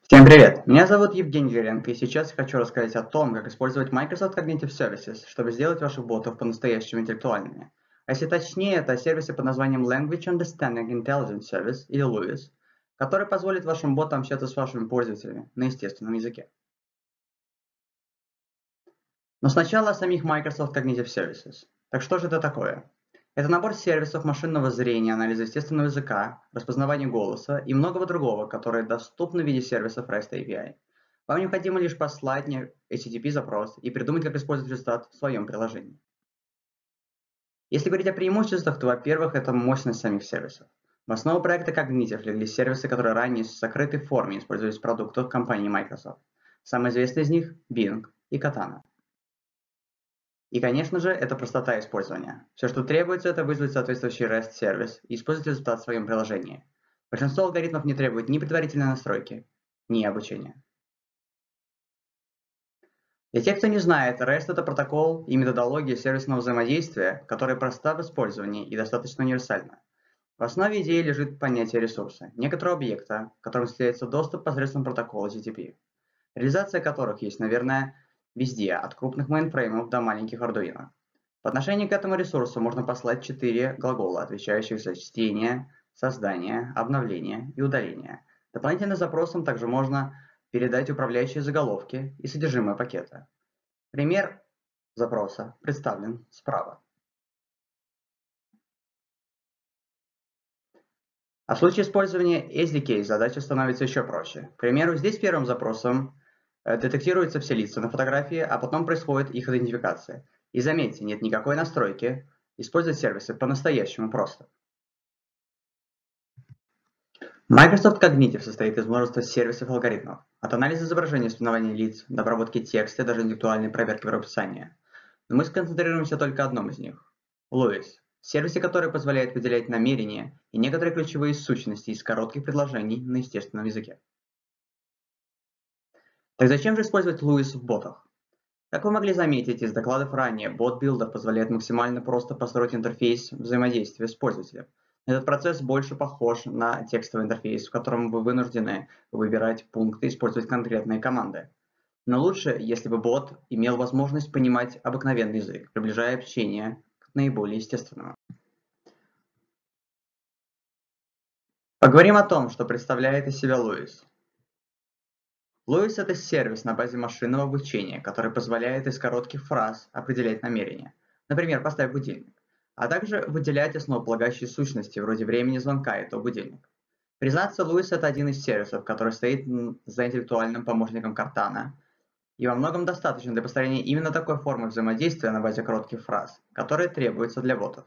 Всем привет! Меня зовут Евгений Гренко, и сейчас я хочу рассказать о том, как использовать Microsoft Cognitive Services, чтобы сделать ваших ботов по-настоящему интеллектуальными. А если точнее, это сервисы под названием Language Understanding Intelligence Service, или LUIS, который позволит вашим ботам общаться с вашими пользователями на естественном языке. Но сначала о самих Microsoft Cognitive Services. Так что же это такое? Это набор сервисов машинного зрения, анализа естественного языка, распознавания голоса и многого другого, которые доступны в виде сервисов REST API. Вам необходимо лишь послать HTTP-запрос и придумать, как использовать результат в своем приложении. Если говорить о преимуществах, то, во-первых, это мощность самих сервисов. В основу проекта Cognitive легли сервисы, которые ранее в закрытой форме использовались в продуктах компании Microsoft. Самый известный из них – Bing и Katana. И, конечно же, это простота использования. Все, что требуется, это вызвать соответствующий REST-сервис и использовать результат в своем приложении. Большинство алгоритмов не требует ни предварительной настройки, ни обучения. Для тех, кто не знает, REST – это протокол и методология сервисного взаимодействия, которая проста в использовании и достаточно универсальна. В основе идеи лежит понятие ресурса, некоторого объекта, к которому осуществляется доступ посредством протокола HTTP, реализация которых есть, наверное, везде, от крупных мейнфреймов до маленьких Arduino. По отношению к этому ресурсу можно послать 4 глагола, отвечающих за чтение, создание, обновление и удаление. Дополнительным запросом также можно передать управляющие заголовки и содержимое пакета. Пример запроса представлен справа. А в случае использования SDK задача становится еще проще. К примеру, здесь первым запросом детектируются все лица на фотографии, а потом происходит их идентификация. И заметьте, нет никакой настройки, использовать сервисы по-настоящему просто. Microsoft Cognitive состоит из множества сервисов и алгоритмов, от анализа изображений и установления лиц до обработки текста и даже интеллектуальной проверки правописания. Но мы сконцентрируемся только на одном из них – LUIS, сервисе, который позволяет выделять намерения и некоторые ключевые сущности из коротких предложений на естественном языке. Так зачем же использовать LUIS в ботах? Как вы могли заметить из докладов ранее, Bot Builder позволяет максимально просто построить интерфейс взаимодействия с пользователем. Этот процесс больше похож на текстовый интерфейс, в котором вы вынуждены выбирать пункты и использовать конкретные команды. Но лучше, если бы бот имел возможность понимать обыкновенный язык, приближая общение к наиболее естественному. Поговорим о том, что представляет из себя LUIS. LUIS – это сервис на базе машинного обучения, который позволяет из коротких фраз определять намерения. Например, поставь будильник, а также выделять основополагающие сущности вроде времени звонка этого будильника. Признаться, LUIS – это один из сервисов, который стоит за интеллектуальным помощником Cortana, и во многом достаточно для построения именно такой формы взаимодействия на базе коротких фраз, которые требуются для ботов.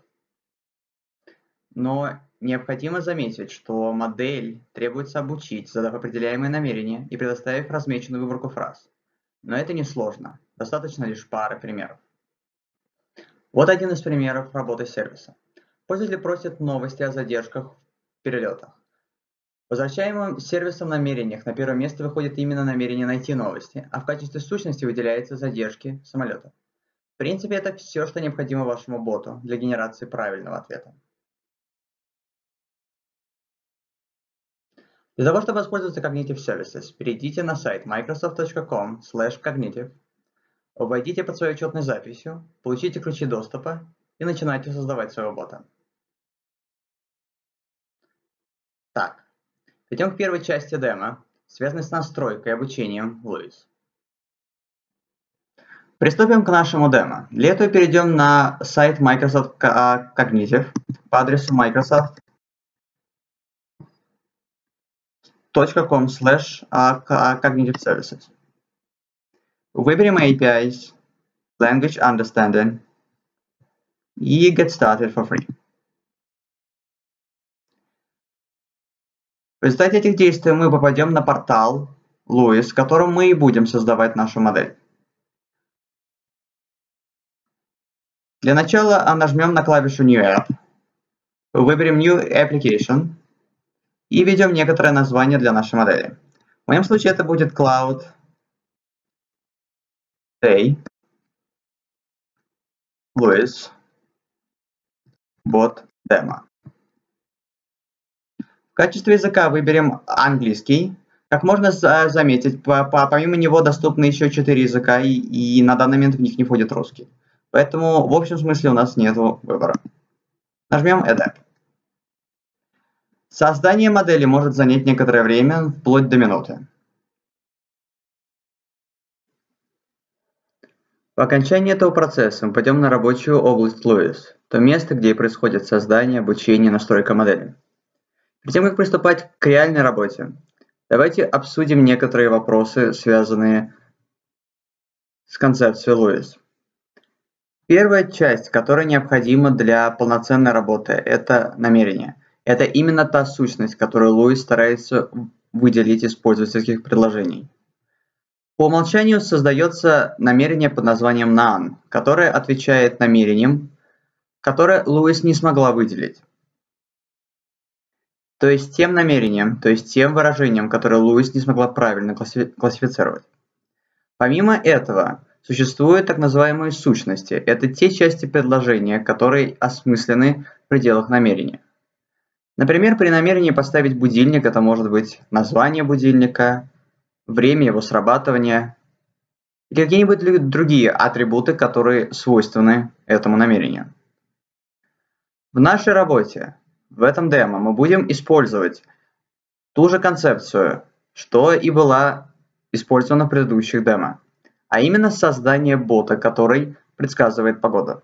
Но необходимо заметить, что модель требуется обучить, задав определяемые намерения и предоставив размеченную выборку фраз. Но это несложно, достаточно лишь пары примеров. Вот один из примеров работы сервиса. Пользователь просит новости о задержках в перелетах. Возвращаемым сервисом намерениях на первое место выходит именно намерение найти новости, а в качестве сущности выделяется задержки самолета. В принципе, это все, что необходимо вашему боту для генерации правильного ответа. Для того, чтобы воспользоваться Cognitive Services, перейдите на сайт microsoft.com/cognitive, войдите под своей учетной записью, получите ключи доступа и начинайте создавать своего бота. Так, перейдем к первой части демо, связанной с настройкой и обучением LUIS. Приступим к нашему демо. Для этого перейдем на сайт Microsoft Cognitive по адресу microsoft.com/cognitive services. Выберем APIs, Language Understanding и Get Started for Free. В результате этих действий мы попадем на портал LUIS, в котором мы и будем создавать нашу модель. Для начала нажмем на клавишу New App, выберем New Application и введем некоторое название для нашей модели. В моем случае это будет Cloud Day LUIS Bot Demo. В качестве языка выберем английский, Как можно заметить, помимо него доступны еще 4 языка, и на данный момент в них не входит русский. Поэтому в общем смысле у нас нет выбора. Нажмем Adapt. Создание модели может занять некоторое время, вплоть до минуты. По окончании этого процесса мы пойдем на рабочую область Lewis, то место, где происходит создание, обучение, настройка модели. Перед тем, как приступать к реальной работе, давайте обсудим некоторые вопросы, связанные с концепцией Lewis. Первая часть, которая необходима для полноценной работы, это намерение. Это именно та сущность, которую Lewis старается выделить из пользовательских предложений. По умолчанию создается намерение под названием None, которое отвечает намерениям, которые Lewis не смогла выделить. То есть тем намерениям, то есть тем выражениям, которые Lewis не смогла правильно классифицировать. Помимо этого, существуют так называемые сущности. Это те части предложения, которые осмыслены в пределах намерения. Например, при намерении поставить будильник это может быть название будильника, время его срабатывания или какие-нибудь другие атрибуты, которые свойственны этому намерению. В нашей работе, в этом демо, мы будем использовать ту же концепцию, что и была использована в предыдущих демо, а именно создание бота, который предсказывает погоду.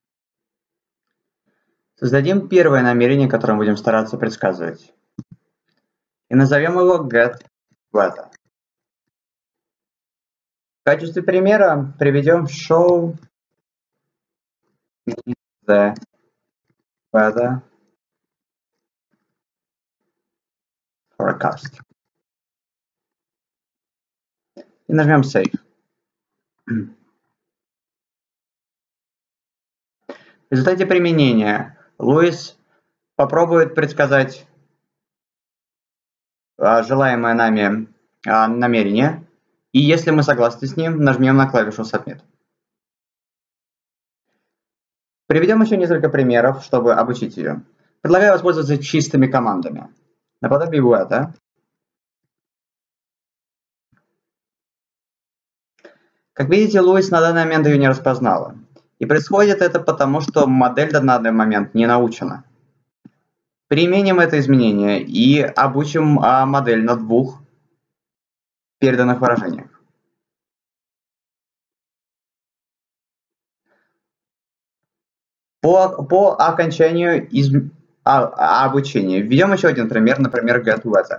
Создадим первое намерение, которое мы будем стараться предсказывать, и назовем его getWeather. В качестве примера приведем show me the weather forecast. И нажмем Save. В результате применения Lewis попробует предсказать желаемое нами намерение, и если мы согласны с ним, нажмем на клавишу Submit. Приведем еще несколько примеров, чтобы обучить ее. Предлагаю воспользоваться чистыми командами. Наподобие weather. Как видите, Lewis на данный момент ее не распознала. И происходит это потому, что модель на данный момент не научена. Применим это изменение и обучим модель на двух переданных выражениях. По окончанию обучения введем еще один пример, например, getWeather.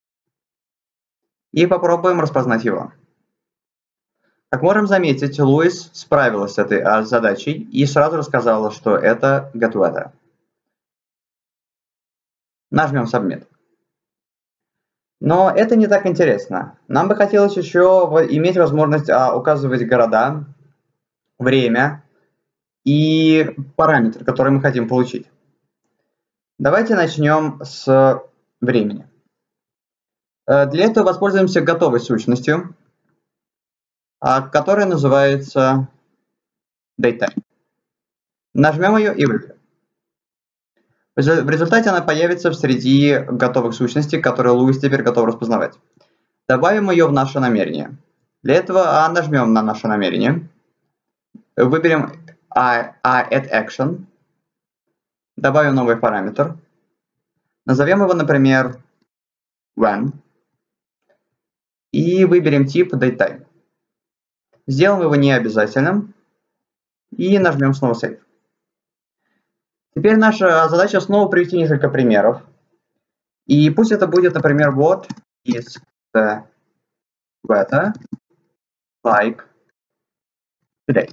И попробуем распознать его. Как можем заметить, Lewis справилась с этой задачей и сразу рассказала, что это getWeather. Нажмем Submit. Но это не так интересно. Нам бы хотелось еще иметь возможность указывать города, время и параметры, которые мы хотим получить. Давайте начнем с времени. Для этого воспользуемся готовой сущностью, которая называется DateTime. Нажмем ее и выберем. В результате она появится среди готовых сущностей, которые Lewis теперь готов распознавать. Добавим ее в наше намерение. Для этого нажмем на наше намерение, выберем Add Action, добавим новый параметр, назовем его, например, When, и выберем тип DateTime. Сделаем его необязательным и нажмем снова Save. Теперь наша задача снова привести несколько примеров. И пусть это будет, например, what is the weather like today.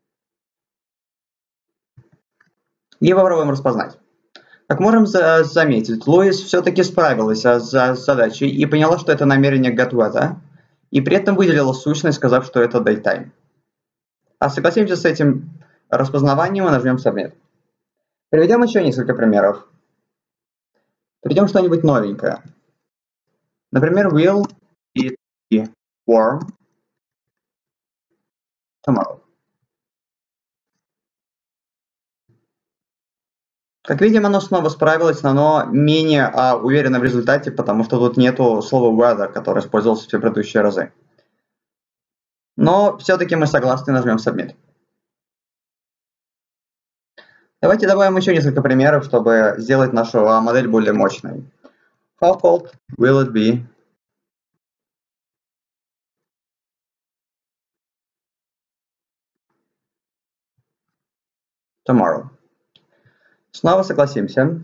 И попробуем распознать. Как можем заметить, Lewis все-таки справилась с задачей и поняла, что это намерение getWeather, и при этом выделила сущность, сказав, что это DateTime. Согласимся с этим распознаванием и нажмем Submit. Приведем еще несколько примеров. Приведем что-нибудь новенькое. Например, will it be warm tomorrow? Как видим, оно снова справилось, но оно менее уверенно в результате, потому что тут нету слова weather, которое использовалось в все предыдущие разы. Но все-таки мы согласны, нажмем Submit. Давайте добавим еще несколько примеров, чтобы сделать нашу модель более мощной. How cold will it be tomorrow? Снова согласимся.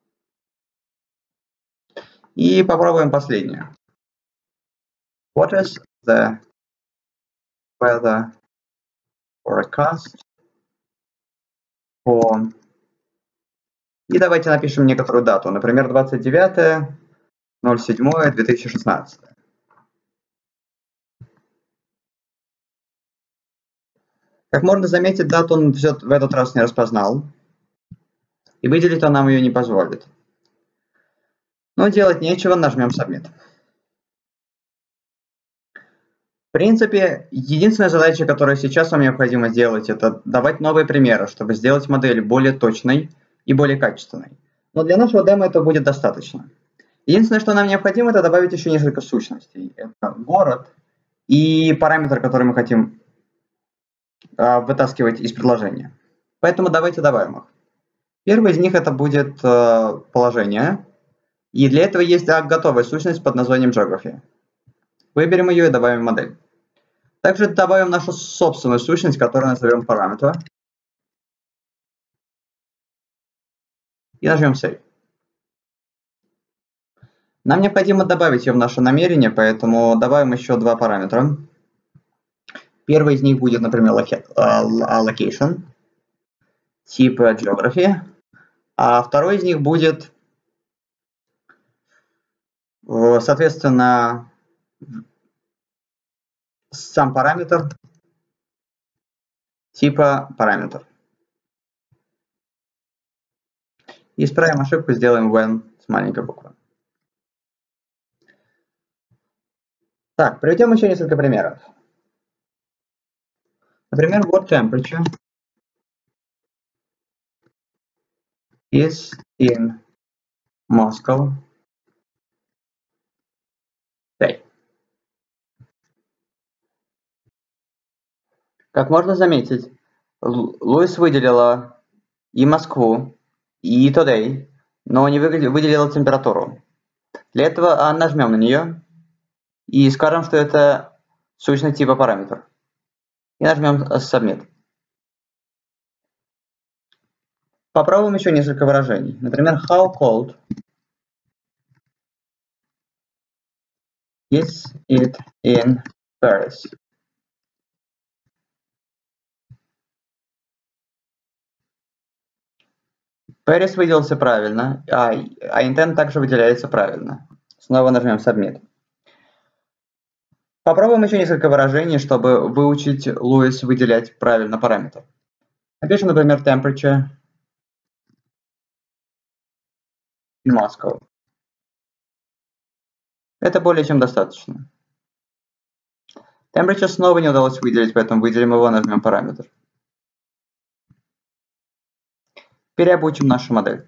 И попробуем последнее. What is the weather forecast for... И давайте напишем некоторую дату, например, 29.07.2016. Как можно заметить, дату он в этот раз не распознал, и выделить он нам ее не позволит. Но делать нечего, нажмем Submit. В принципе, единственная задача, которую сейчас вам необходимо сделать, это давать новые примеры, чтобы сделать модель более точной и более качественной. Но для нашего демо это будет достаточно. Единственное, что нам необходимо, это добавить еще несколько сущностей. Это город и параметр, который мы хотим вытаскивать из предложения. Поэтому давайте добавим их. Первый из них это будет положение. И для этого есть готовая сущность под названием Geography. Выберем ее и добавим в модель. Также добавим нашу собственную сущность, которую назовем параметр. И нажмем Save. Нам необходимо добавить ее в наше намерение, поэтому добавим еще два параметра. Первый из них будет, например, location, тип geography, а второй из них будет, соответственно, сам параметр типа параметр. Исправим ошибку, сделаем when с маленькой буквы. Так, приведем еще несколько примеров. Например, what temperature is in Moscow today? Как можно заметить, Луис выделила и Москву, и today, но не выделила температуру. Для этого нажмем на нее и скажем, что это сущность типа параметр. И нажмем Submit. Попробуем еще несколько выражений. Например, how cold is it in Paris? Paris выделился правильно, а intent также выделяется правильно. Снова нажмем Submit. Попробуем еще несколько выражений, чтобы выучить Луис выделять правильно параметр. Напишем, например, temperature in Moscow. Это более чем достаточно. Temperature снова не удалось выделить, поэтому выделим его, нажмем параметр. Переобучим нашу модель.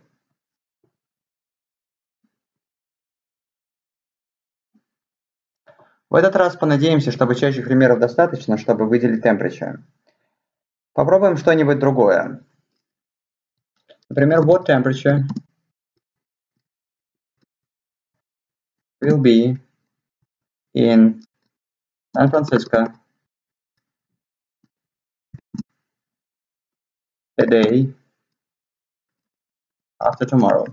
В этот раз понадеемся, что обучающих примеров достаточно, чтобы выделить temperature. Попробуем что-нибудь другое. Например, what temperature will be in San Francisco the day after tomorrow?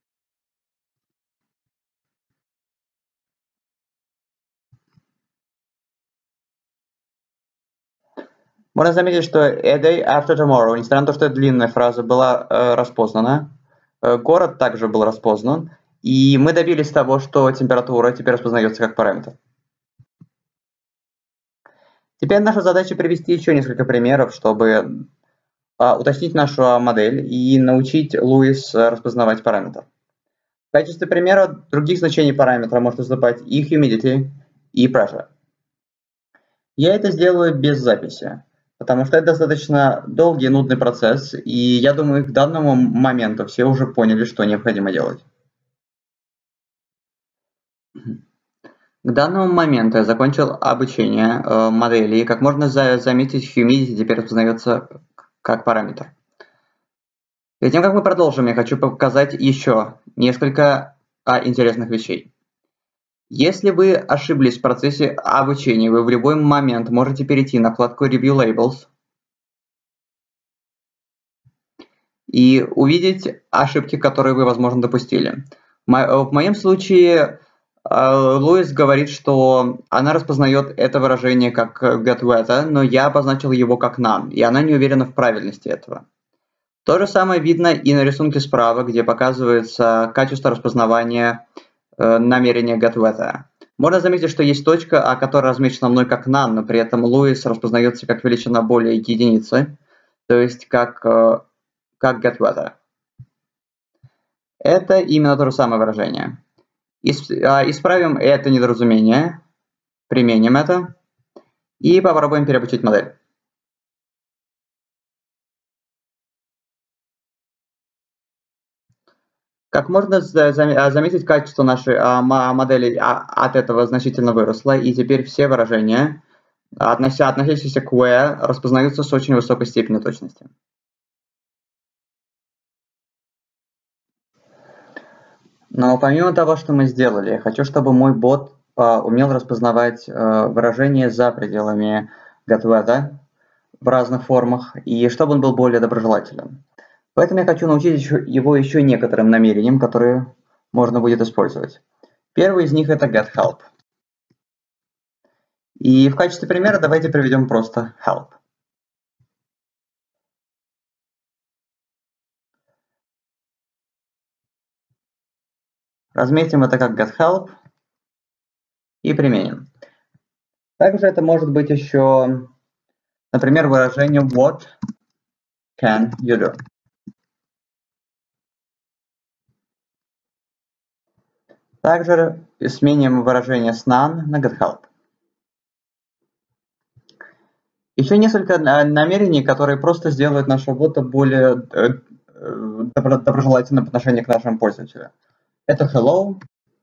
Можно заметить, что a day after tomorrow, несмотря на то, что это длинная фраза, была распознана. Город также был распознан. И мы добились того, что температура теперь распознается как параметр. Теперь наша задача привести еще несколько примеров, чтобы уточнить нашу модель и научить Луис распознавать параметр. В качестве примера других значений параметра может выступать и humidity, и pressure. Я это сделаю без записи. потому что это достаточно долгий и нудный процесс, и я думаю, к данному моменту все уже поняли, что необходимо делать. К данному моменту я закончил обучение модели, и как можно заметить, humidity теперь распознается как параметр. Перед тем, как мы продолжим, я хочу показать еще несколько интересных вещей. Если вы ошиблись в процессе обучения, вы в любой момент можете перейти на вкладку Review Labels и увидеть ошибки, которые вы, возможно, допустили. В моем случае Луис говорит, что она распознает это выражение как get weather, но я обозначил его как none, и она не уверена в правильности этого. То же самое видно и на рисунке справа, где показывается качество распознавания намерения get weather. Можно заметить, что есть точка, которая размечена мной как none, но при этом Луис распознается как величина более единицы, то есть как get weather. Это именно то же самое выражение. Исправим это недоразумение, применим это и попробуем переобучить модель. Как можно заметить, качество нашей модели от этого значительно выросло, и теперь все выражения, относящиеся к where, распознаются с очень высокой степенью точности. Но помимо того, что мы сделали, я хочу, чтобы мой бот умел распознавать выражения за пределами get weather в разных формах, и чтобы он был более доброжелателен. Поэтому я хочу научить его еще некоторым намерениям, которые можно будет использовать. Первый из них это get help. И в качестве примера давайте приведем просто help. Разметим это как get help и применим. Также это может быть еще, например, выражение what can you do. Также сменим выражение с none на get help. Еще несколько намерений, которые просто сделают нашего бота более доброжелательным по отношению к нашему пользователю. Это hello,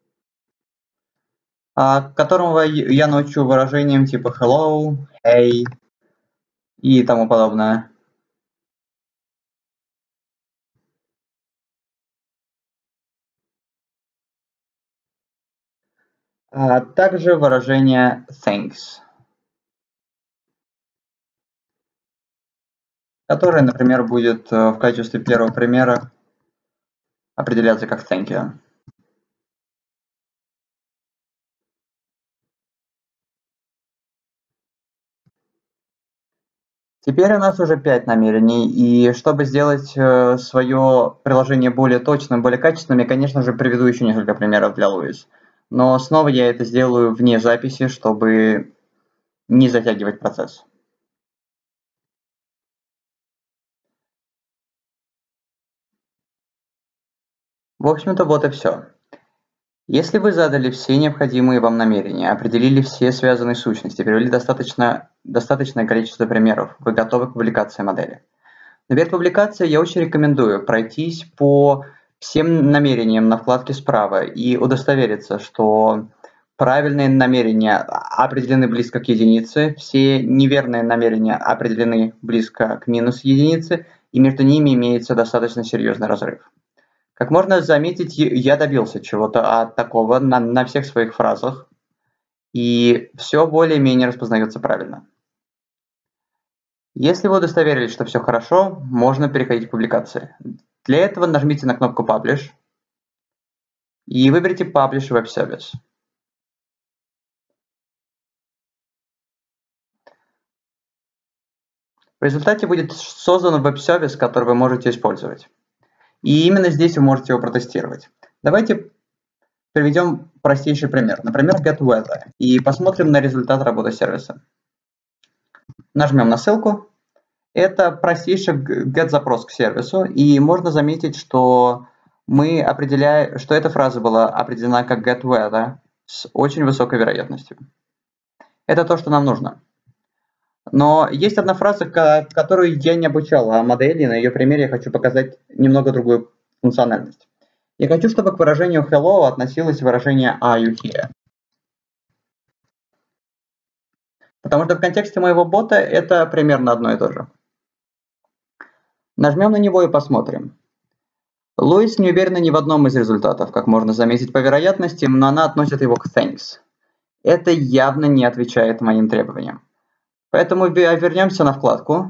которого я научу выражениям типа hello, hey и тому подобное. Также выражение thanks, которое, например, будет в качестве первого примера определяться как thank you. Теперь у нас уже 5 намерений, и чтобы сделать свое приложение более точным, более качественным, я, конечно же, приведу еще несколько примеров для Луис. Но снова я это сделаю вне записи, чтобы не затягивать процесс. В общем-то, вот и все. Если вы задали все необходимые вам намерения, определили все связанные сущности, привели достаточное количество примеров, вы готовы к публикации модели. Но перед публикацией я очень рекомендую пройтись по всем намерениям на вкладке справа и удостовериться, что правильные намерения определены близко к единице, все неверные намерения определены близко к минус единице, и между ними имеется достаточно серьезный разрыв. Как можно заметить, я добился чего-то такого на всех своих фразах, и все более-менее распознается правильно. Если вы удостоверились, что все хорошо, можно переходить к публикации. Для этого нажмите на кнопку Publish и выберите Publish Web Service. В результате будет создан веб-сервис, который вы можете использовать. И именно здесь вы можете его протестировать. Давайте приведем простейший пример. Например, get weather. И посмотрим на результат работы сервиса. Нажмем на ссылку. Это простейший get-запрос к сервису. И можно заметить, что что эта фраза была определена как get weather с очень высокой вероятностью. Это то, что нам нужно. Но есть одна фраза, которую я не обучал модели. На ее примере я хочу показать немного другую функциональность. Я хочу, чтобы к выражению hello относилось выражение are you here. Потому что в контексте моего бота это примерно одно и то же. Нажмем на него и посмотрим. Луис не уверена ни в одном из результатов, как можно заметить по вероятности, но она относит его к thanks. Это явно не отвечает моим требованиям. Поэтому вернемся на вкладку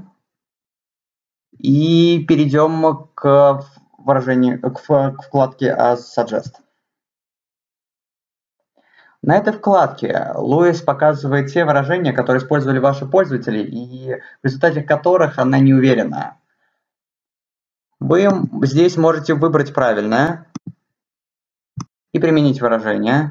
и перейдем к выражению, к вкладке as suggest. На этой вкладке Луис показывает те выражения, которые использовали ваши пользователи и в результате которых она не уверена. Вы здесь можете выбрать правильное и применить выражение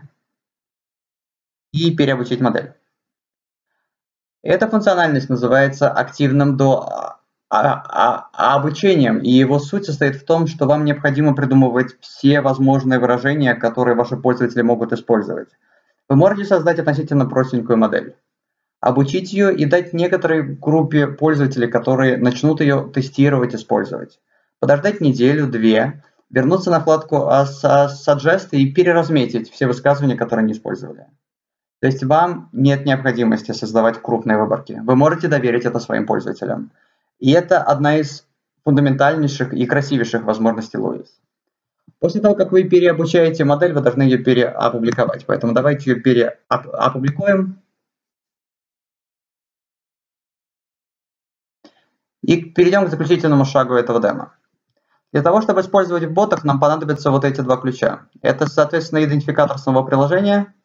и переобучить модель. Эта функциональность называется активным обучением, и его суть состоит в том, что вам необходимо придумывать все возможные выражения, которые ваши пользователи могут использовать. Вы можете создать относительно простенькую модель, обучить ее и дать некоторой группе пользователей, которые начнут ее тестировать, использовать. Подождать неделю-две, вернуться на вкладку Suggest и переразметить все высказывания, которые они использовали. То есть вам нет необходимости создавать крупные выборки. Вы можете доверить это своим пользователям. И это одна из фундаментальнейших и красивейших возможностей Луис. После того, как вы переобучаете модель, вы должны ее переопубликовать. Поэтому давайте ее переопубликуем. И перейдем к заключительному шагу этого демо. Для того, чтобы использовать в ботах, нам понадобятся вот эти два ключа. Это, соответственно, идентификатор самого приложения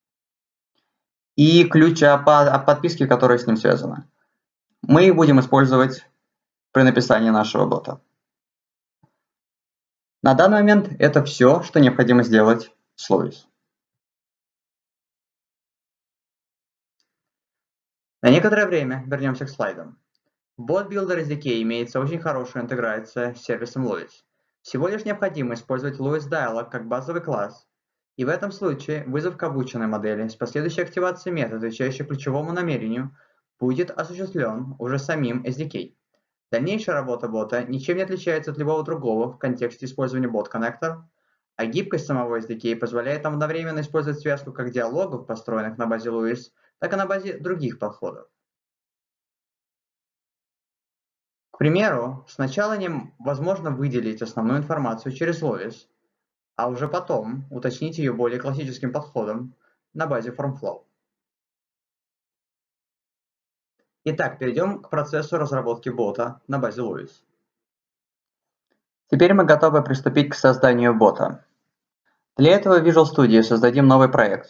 и ключ о подписке, которая с ним связана. Мы их будем использовать при написании нашего бота. На данный момент это все, что необходимо сделать с Луис. На некоторое время вернемся к слайдам. В Bot Builder SDK имеется очень хорошая интеграция с сервисом Lewis. Всего лишь необходимо использовать Lewis Dialog как базовый класс, и в этом случае вызов к обученной модели с последующей активацией метода, отвечающей ключевому намерению, будет осуществлен уже самим SDK. Дальнейшая работа бота ничем не отличается от любого другого в контексте использования bot-connector, а гибкость самого SDK позволяет нам одновременно использовать связку как диалогов, построенных на базе Lewis, так и на базе других подходов. К примеру, сначала невозможно выделить основную информацию через Lewis, а уже потом уточнить ее более классическим подходом на базе FormFlow. Итак, перейдем к процессу разработки бота на базе Lewis. Теперь мы готовы приступить к созданию бота. Для этого в Visual Studio создадим новый проект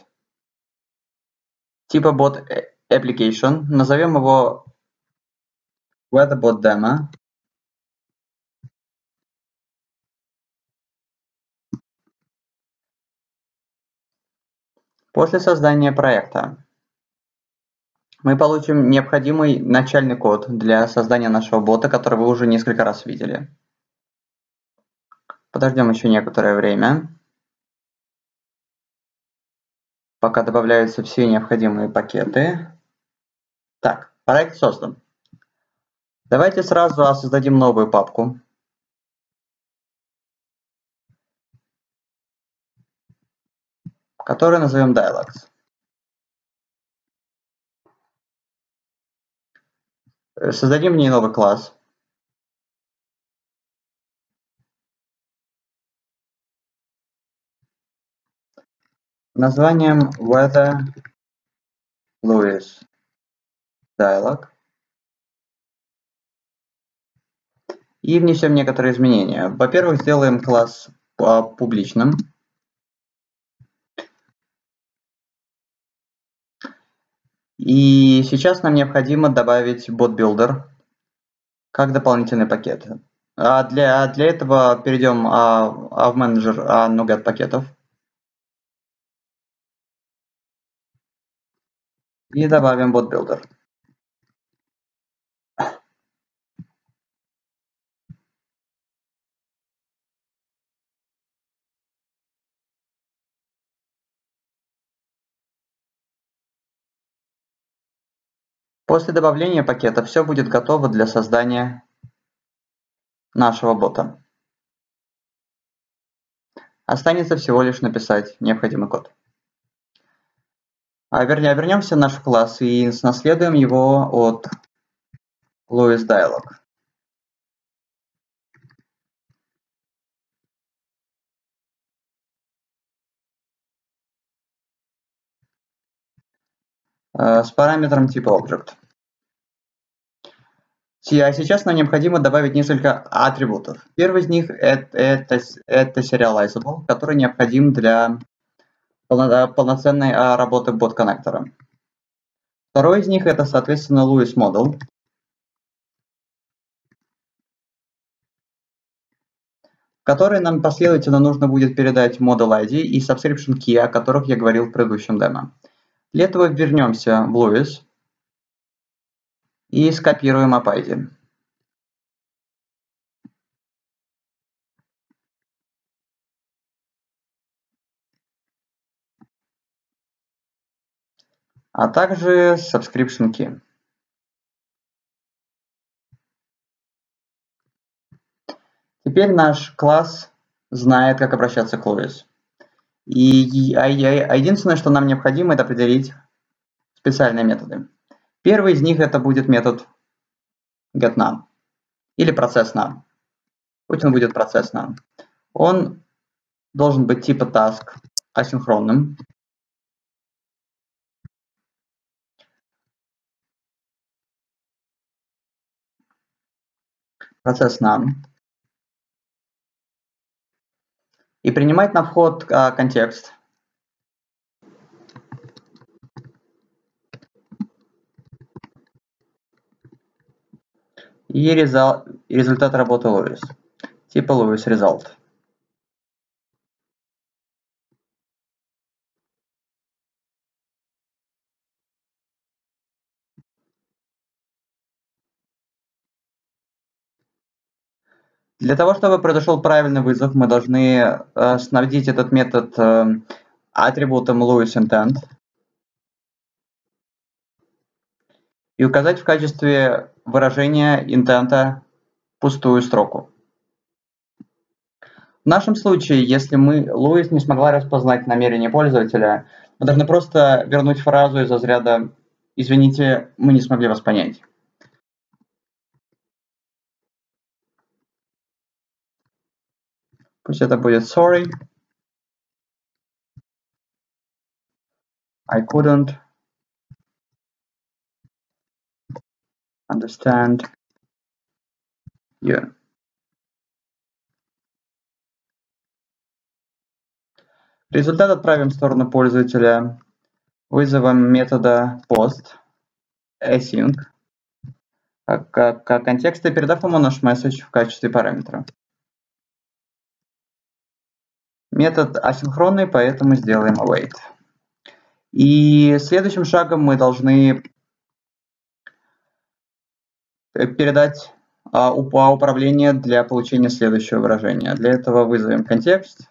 типа Bot Application, назовем его WeatherBot Demo. После создания проекта мы получим необходимый начальный код для создания нашего бота, который вы уже несколько раз видели. Подождем еще некоторое время, пока добавляются все необходимые пакеты. Так, проект создан. Давайте сразу создадим новую папку. Которую назовем Dialogs. Создадим в ней новый класс. Названием Weather Lewis Dialog. И внесем некоторые изменения. Во-первых, сделаем класс публичным. И сейчас нам необходимо добавить Bot Builder как дополнительный пакет. Для этого перейдем в менеджер NuGet пакетов. И добавим Bot Builder. После добавления пакета все будет готово для создания нашего бота. Останется всего лишь написать необходимый код. Вернемся в наш класс и наследуем его от LuisDialog. С параметром типа Object. А сейчас нам необходимо добавить несколько атрибутов. Первый из них это Serializable, который необходим для полноценной работы бот-коннектора. Второй из них это, соответственно, Lewis Model, в который нам последовательно нужно будет передать Model ID и Subscription Key, о которых я говорил в предыдущем демо. Для этого вернемся в Lewis и скопируем AppID. А также Subscription Key. Теперь наш класс знает, как обращаться к Lewis. Единственное, что нам необходимо, это определить специальные методы. Первый из них это будет метод getNum или processNum. Пусть он будет processNum. Он должен быть типа task асинхронным. processNum. И принимать на вход контекст. И результат работы Lewis. Типа Lewis Result. Для того, чтобы произошел правильный вызов, мы должны снабдить этот метод атрибутом LewisIntent и указать в качестве выражения интента пустую строку. В нашем случае, если Lewis не смогла распознать намерение пользователя, мы должны просто вернуть фразу из разряда «Извините, мы не смогли вас понять». Пусть это будет «Sorry, I couldn't understand you». Результат отправим в сторону пользователя вызовом метода post async как контекста, передав ему наш message в качестве параметра. Метод асинхронный, поэтому сделаем await. И следующим шагом мы должны передать управление для получения следующего выражения. Для этого вызовем контекст,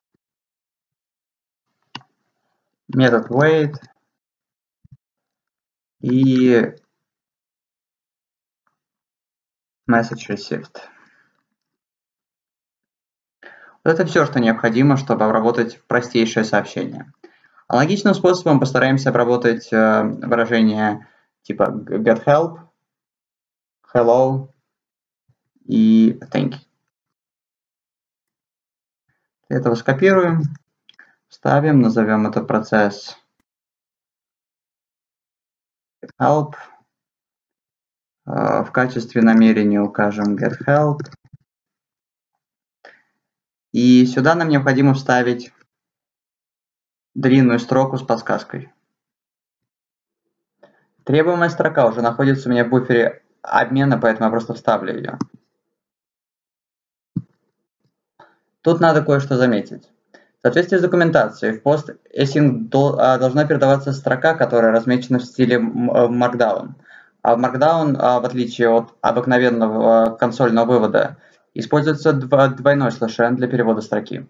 метод wait и message received. Вот это все, что необходимо, чтобы обработать простейшее сообщение. Аналогичным способом постараемся обработать выражения типа get help, hello и thank you. Для этого скопируем, вставим, назовем это процесс get help. В качестве намерения укажем get help. И сюда нам необходимо вставить длинную строку с подсказкой. Требуемая строка уже находится у меня в буфере обмена, поэтому я просто вставлю ее. Тут надо кое-что заметить. В соответствии с документацией, в пост async должна передаваться строка, которая размечена в стиле Markdown. А в Markdown, в отличие от обыкновенного консольного вывода, используется двойной слэш-n для перевода строки.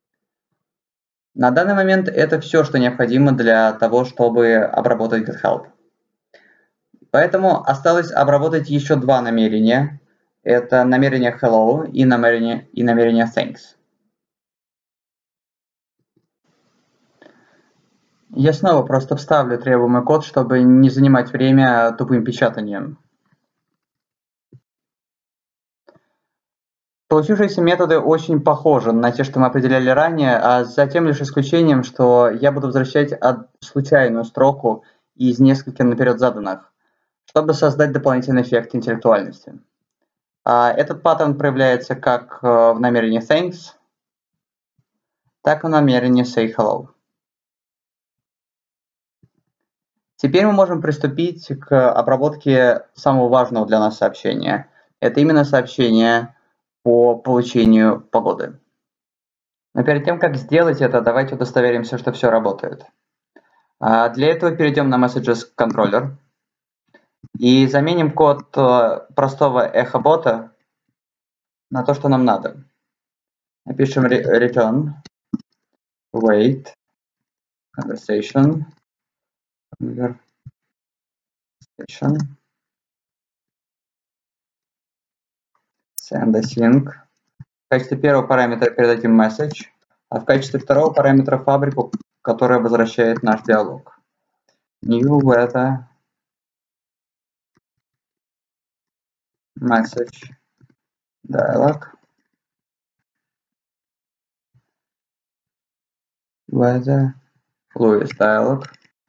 На данный момент это все, что необходимо для того, чтобы обработать getHelp. Поэтому осталось обработать еще два намерения. Это намерение hello и намерение thanks. Я снова просто вставлю требуемый код, чтобы не занимать время тупым печатанием. Получившиеся методы очень похожи на те, что мы определяли ранее, а за тем лишь исключением, что я буду возвращать случайную строку из нескольких наперед заданных, чтобы создать дополнительный эффект интеллектуальности. Этот паттерн проявляется как в намерении thanks, так и в намерении say hello. Теперь мы можем приступить к обработке самого важного для нас сообщения. Это именно сообщение по получению погоды. Но перед тем, как сделать это, давайте удостоверимся, что все работает. Для этого перейдем на Messages Controller и заменим код простого эхо-бота на то, что нам надо. Напишем return wait conversation send async. В качестве первого параметра передадим message, а в качестве второго параметра фабрику, которая возвращает наш диалог. New weather message dialog weather Lewis dialog.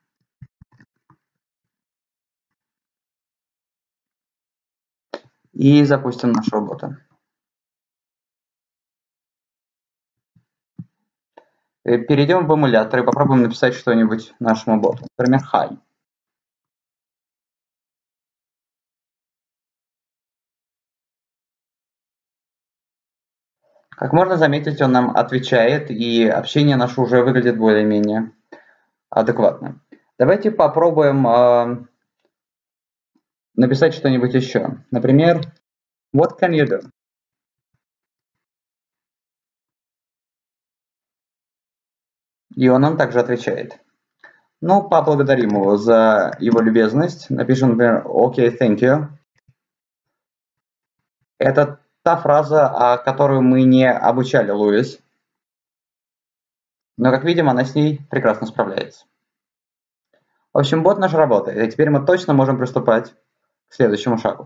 И запустим нашего бота. Перейдем в эмулятор и попробуем написать что-нибудь нашему боту. Например, hi. Как можно заметить, он нам отвечает, и общение наше уже выглядит более-менее адекватно. Давайте попробуем написать что-нибудь еще. Например, what can you do? И он нам также отвечает. Ну, поблагодарим его за его любезность. Напишем, например, OK, thank you. Это та фраза, которую мы не обучали Луис. Но, как видим, она с ней прекрасно справляется. В общем, бот наш работает, и теперь мы точно можем приступать к следующему шагу.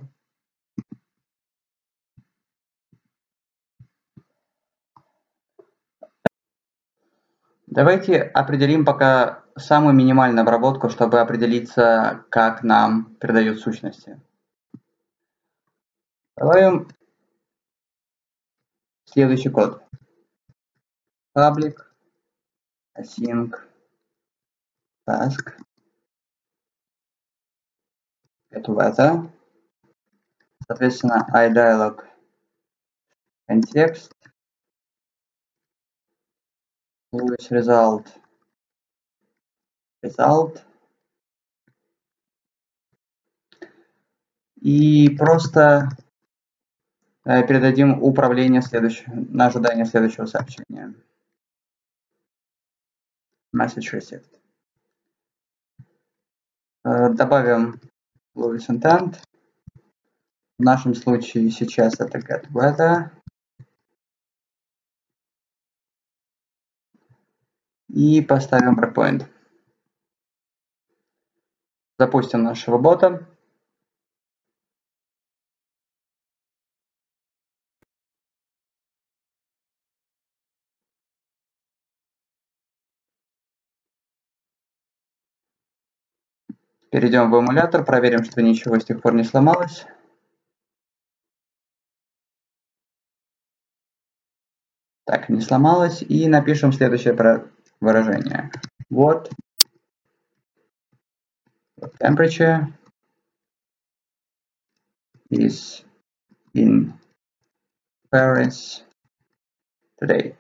Давайте определим пока самую минимальную обработку, чтобы определиться, как нам передают сущности. Добавим следующий код. Public async task get weather. Соответственно, iDialog context Lewis result и просто передадим управление на ожидание следующего сообщения. Message received. Добавим Lewis intent. В нашем случае сейчас это get weather. И поставим breakpoint. Запустим нашего бота. Перейдем в эмулятор, проверим, что ничего с тех пор не сломалось. Так, не сломалось. И напишем следующее выражение. What temperature is in Paris today?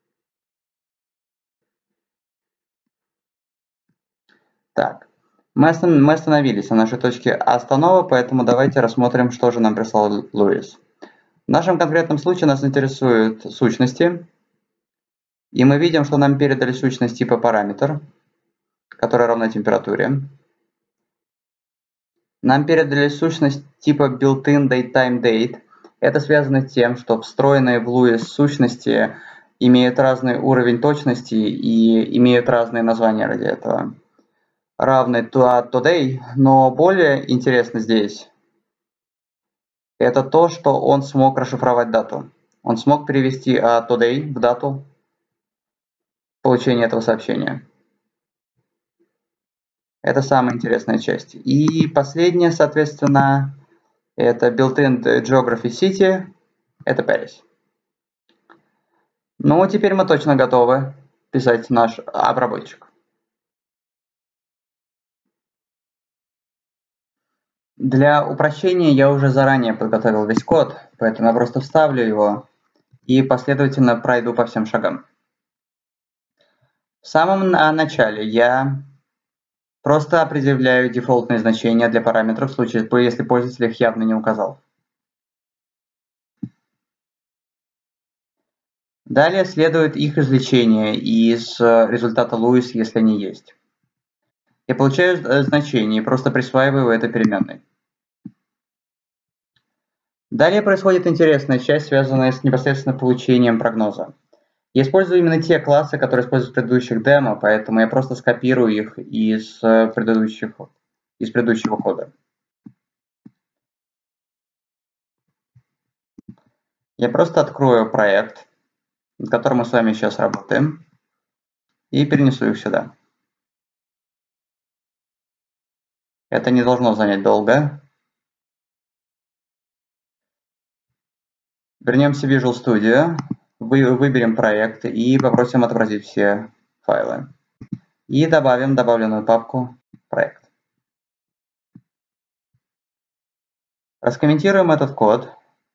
Так, мы остановились на нашей точке останова, поэтому давайте рассмотрим, что же нам прислал Луис. В нашем конкретном случае нас интересуют сущности, и мы видим, что нам передали сущность типа параметр, которая равна температуре. Нам передали сущность типа built-in datetime-date. Это связано с тем, что встроенные в Lewis сущности имеют разный уровень точности и имеют разные названия ради этого. Равный today, но более интересно здесь это то, что он смог расшифровать дату. Он смог перевести today в дату получения этого сообщения. Это самая интересная часть. И последнее, соответственно, это built-in geography city, это Paris. Ну, теперь мы точно готовы писать наш обработчик. Для упрощения я уже заранее подготовил весь код, поэтому я просто вставлю его и последовательно пройду по всем шагам. В самом начале я просто определяю дефолтные значения для параметров в случае, если пользователь их явно не указал. Далее следует их извлечение из результата Lewis, если они есть. Я получаю значение и просто присваиваю это переменной. Далее происходит интересная часть, связанная с непосредственно получением прогноза. Я использую именно те классы, которые используют в предыдущих демо, поэтому я просто скопирую их из предыдущего кода. Я просто открою проект, над которым мы с вами сейчас работаем, и перенесу их сюда. Это не должно занять долго. Вернемся в Visual Studio, выберем проект и попросим отобразить все файлы. И добавим добавленную папку проект. Раскомментируем этот код.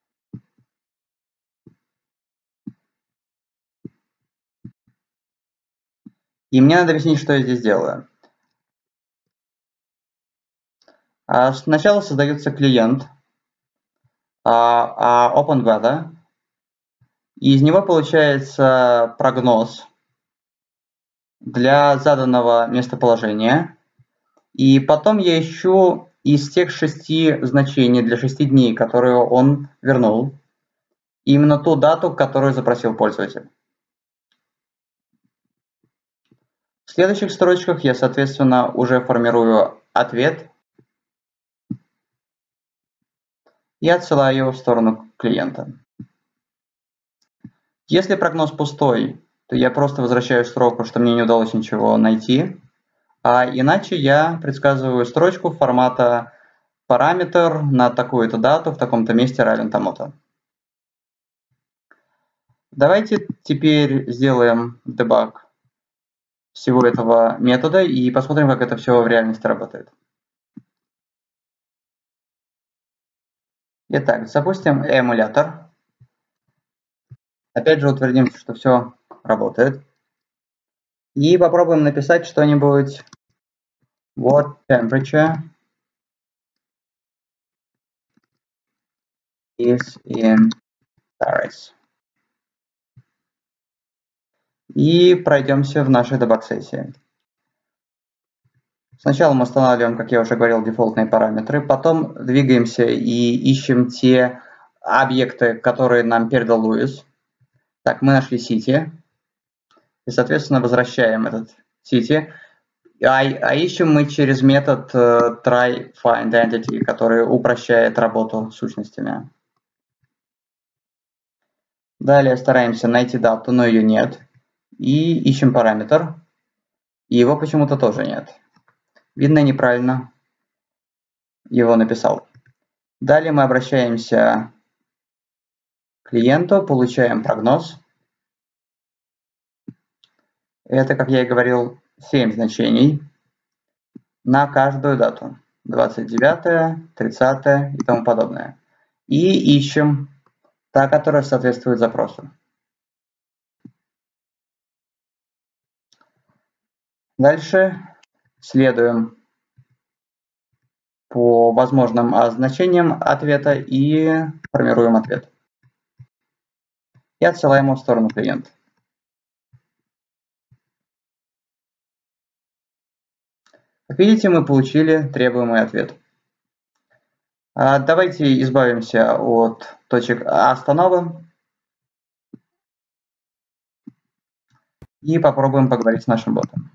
И мне надо объяснить, что я здесь делаю. Сначала создается клиент OpenWeather. И из него получается прогноз для заданного местоположения. И потом я ищу из тех 6 значений для 6 дней, которые он вернул, именно ту дату, которую запросил пользователь. В следующих строчках я, соответственно, уже формирую ответ и отсылаю его в сторону клиента. Если прогноз пустой, то я просто возвращаю строку, что мне не удалось ничего найти, а иначе я предсказываю строчку формата параметр на такую-то дату в таком-то месте равен тому-то. Давайте теперь сделаем дебаг всего этого метода и посмотрим, как это все в реальности работает. Итак, запустим эмулятор. Опять же утвердим, что все работает. И попробуем написать что-нибудь what temperature is in Paris. И пройдемся в нашей дебаг-сессии. Сначала мы устанавливаем, как я уже говорил, дефолтные параметры, потом двигаемся и ищем те объекты, которые нам передал Lewis. Так, мы нашли City. И, соответственно, возвращаем этот City. Ищем мы через метод try_find_entity, который упрощает работу с сущностями. Далее стараемся найти дату, но ее нет. И ищем параметр. И его почему-то тоже нет. Видно, неправильно его написал. Далее мы обращаемся к клиенту, получаем прогноз. Это, как я и говорил, 7 значений на каждую дату. 29, 30 и тому подобное. И ищем та, которая соответствует запросу. Дальше следуем по возможным значениям ответа и формируем ответ. И отсылаем его в сторону клиента. Как видите, мы получили требуемый ответ. Давайте избавимся от точек остановы и попробуем поговорить с нашим ботом.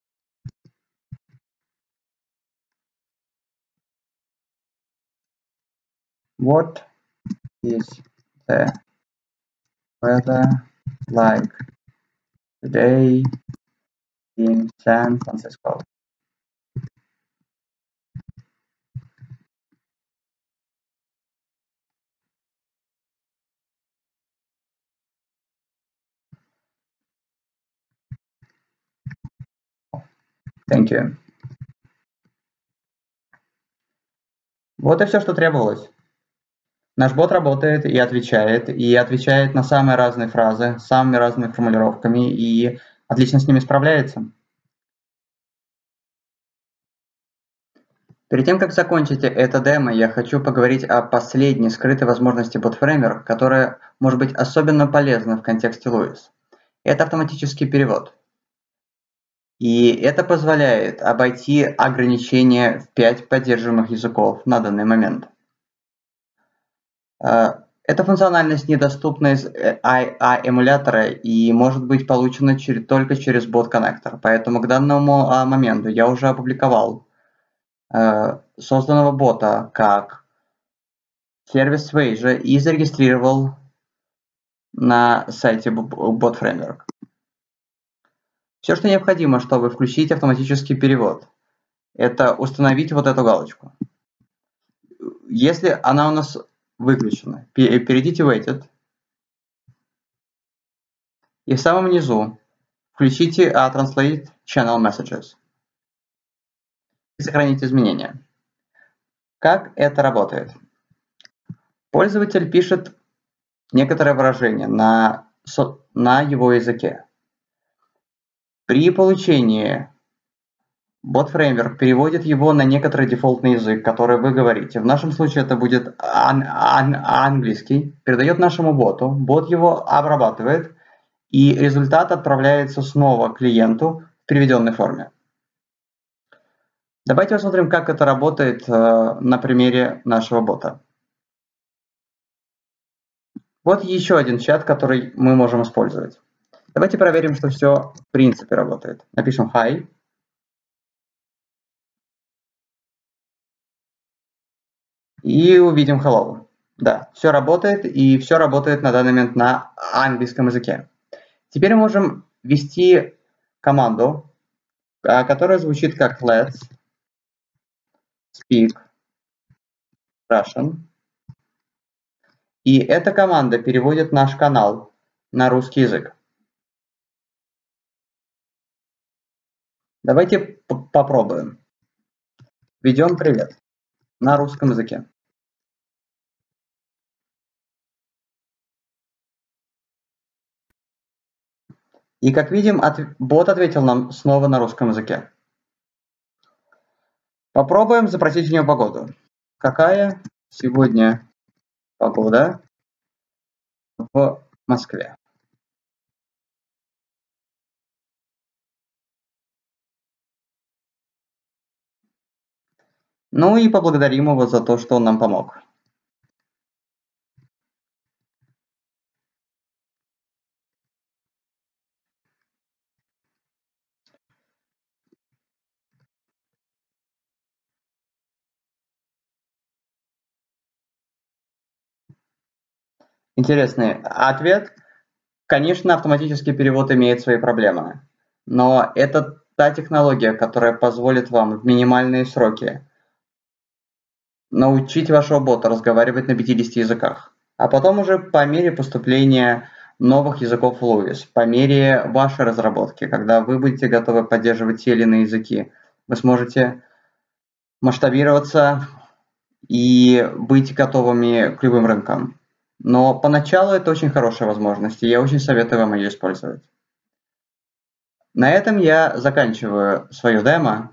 What is the weather like today in San Francisco? Thank you. Вот и все, что требовалось. Наш бот работает и отвечает на самые разные фразы, с самыми разными формулировками и отлично с ними справляется. Перед тем, как закончить это демо, я хочу поговорить о последней скрытой возможности BotFramer, которая может быть особенно полезна в контексте Lewis. Это автоматический перевод. И это позволяет обойти ограничения в 5 поддерживаемых языков на данный момент. Эта функциональность недоступна из эмулятора и может быть получена только через бот-коннектор, поэтому к данному моменту я уже опубликовал созданного бота как сервис Waze и зарегистрировал на сайте Bot Framework. Все, что необходимо, чтобы включить автоматический перевод, это установить вот эту галочку. Если она у нас выключена, перейдите в Edit и в самом низу включите Translate Channel Messages и сохраните изменения. Как это работает? Пользователь пишет некоторое выражение на его языке. При получении Bot Framework переводит его на некоторый дефолтный язык, который вы говорите. В нашем случае это будет английский. Передает нашему боту. Бот его обрабатывает, и результат отправляется снова клиенту в переведенной форме. Давайте посмотрим, как это работает на примере нашего бота. Вот еще один чат, который мы можем использовать. Давайте проверим, что все в принципе работает. Напишем hi. И увидим hello. Да, все работает, и все работает на данный момент на английском языке. Теперь мы можем ввести команду, которая звучит как let's speak Russian. И эта команда переводит наш канал на русский язык. Давайте попробуем. Введем привет на русском языке. И как видим, бот ответил нам снова на русском языке. Попробуем запросить у него погоду. Какая сегодня погода в Москве? Ну и поблагодарим его за то, что он нам помог. Интересный ответ. Конечно, автоматический перевод имеет свои проблемы, но это та технология, которая позволит вам в минимальные сроки научить вашего бота разговаривать на 50 языках, а потом уже по мере поступления новых языков Lewis, по мере вашей разработки, когда вы будете готовы поддерживать те или иные языки, вы сможете масштабироваться и быть готовыми к любым рынкам. Но поначалу это очень хорошая возможность, и я очень советую вам ее использовать. На этом я заканчиваю свою демо.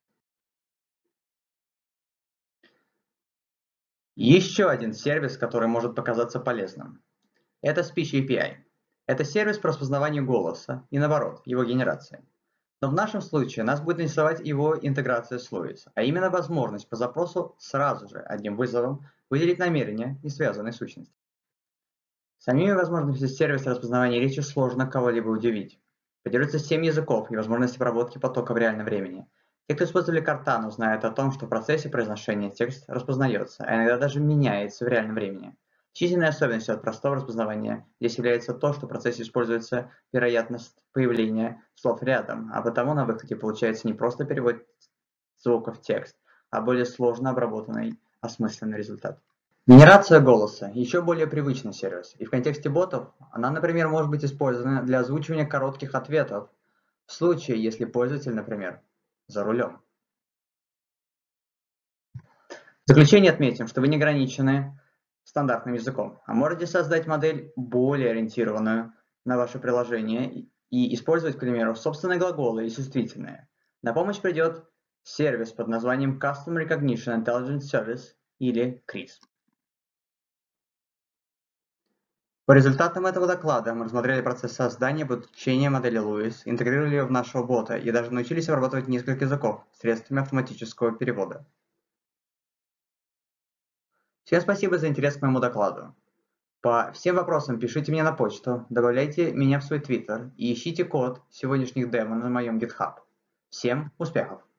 Еще один сервис, который может показаться полезным. Это Speech API. Это сервис по распознаванию голоса и наоборот, его генерации. Но в нашем случае нас будет интересовать его интеграция с Louis, а именно возможность по запросу сразу же одним вызовом выделить намерения и связанные сущности. Самими возможностями сервиса распознавания речи сложно кого-либо удивить. Поддерживается 7 языков и возможность обработки потока в реальном времени. Те, кто использовали Cortana, знают о том, что в процессе произношения текст распознается, а иногда даже меняется в реальном времени. Численной особенностью от простого распознавания здесь является то, что в процессе используется вероятность появления слов рядом, а потому на выходе получается не просто перевод звуков в текст, а более сложно обработанный осмысленный результат. Генерация голоса – еще более привычный сервис, и в контексте ботов она, например, может быть использована для озвучивания коротких ответов в случае, если пользователь, например, за рулем. В заключение отметим, что вы не ограничены стандартным языком, а можете создать модель более ориентированную на ваше приложение и использовать, к примеру, собственные глаголы и существительные. На помощь придет сервис под названием Custom Recognition Intelligence Service или CRIS. По результатам этого доклада мы рассмотрели процесс создания и подключения модели Louis, интегрировали ее в нашего бота и даже научились обрабатывать несколько языков средствами автоматического перевода. Всем спасибо за интерес к моему докладу. По всем вопросам пишите мне на почту, добавляйте меня в свой твиттер и ищите код сегодняшних демо на моем GitHub. Всем успехов!